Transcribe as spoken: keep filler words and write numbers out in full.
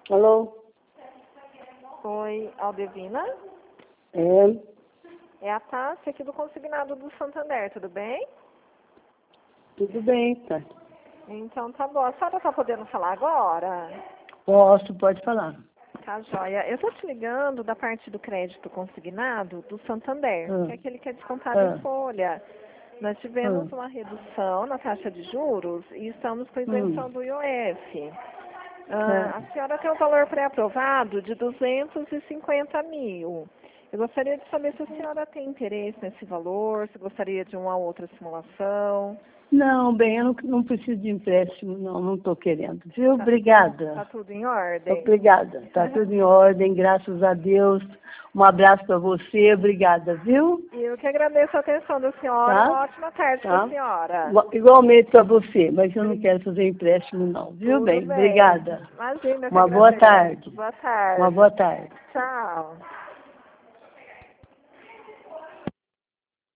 Alô? Oi, Aldevina? É, É a Tássia aqui do Consignado do Santander, tudo bem? tudo bem, tá? Então tá bom. A senhora tá podendo falar agora? Posso, pode falar. Tá joia. Eu tô te ligando da parte do crédito consignado do Santander, Ah, que é aquele que é descontado em ah, folha. Nós tivemos ah, uma redução na taxa de juros e estamos com isenção hum, do I O F. ah. Ah, a senhora tem um valor pré-aprovado de duzentos e cinquenta mil. Eu gostaria de saber se a senhora tem interesse nesse valor, se gostaria de uma outra simulação. Não, bem, eu não, não preciso de empréstimo, não, não estou querendo, viu? Tá, tá Obrigada. tudo em ordem? Obrigada. Tá tudo em ordem, graças a Deus. Um abraço para você, obrigada, viu? E eu que agradeço a atenção da senhora. Tá? Uma ótima tarde para a Tá? senhora. Igual- Igualmente para você, mas eu não Obri- quero fazer empréstimo, não, viu, Tudo bem? bem. Obrigada. Imagina, eu que Uma boa agradeço. tarde. Boa Uma tarde. boa tarde. Tchau.